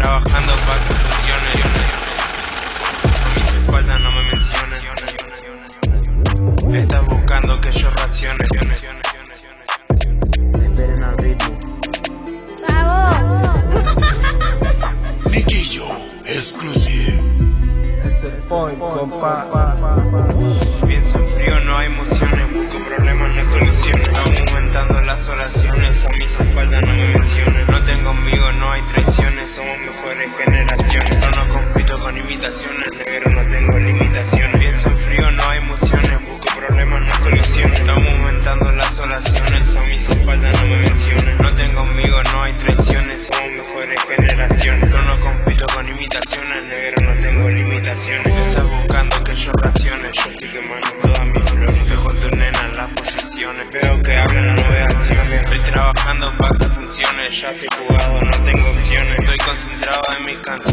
trabajando para que funcione. A mis espaldas no me menciones. Estás buscando que yo reaccione. Esperen al ritmo. Niquillo Exclusive. Es el point, compa. Pienso en frío, no hay emociones. Busco problemas, no soluciones. Estamos aumentando las oraciones. A mis espaldas no me menciones. No tengo amigos, no hay traiciones. Somos mejores generaciones. No compito con imitaciones. Negro, no tengo limitaciones. Pienso en frío, no hay emociones. Busco problemas, no soluciones. Estamos aumentando las oraciones. A mis espaldas no me menciones. No tengo amigos, no hay traiciones. Somos mejores generaciones. No compito con imitaciones. Negro, no tengo limitaciones. Estás buscando que yo reaccione. Yo estoy quemando todas mis flores. Dejo a tu nena en las posiciones. Veo que hablan, no veo acciones. Estoy trabajando para que funcione. Ya estoy jugado, no tengo opciones. Estoy concentrado en mis canciones.